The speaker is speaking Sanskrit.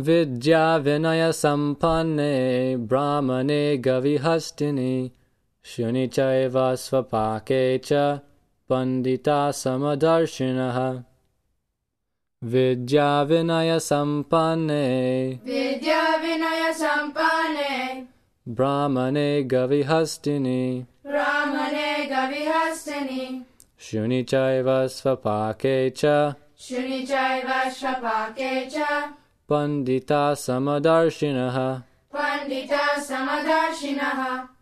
विद्या विनय संपन्ने ब्राह्मणे गविहस्तिनि शुनि चैव स्वपाके च पंडिता समदर्शिनः विद्या विनय संपन्ने ब्राह्मणे गविहस्तिनि शुनि चैव स्वपाके च पंडिता समदर्शिनः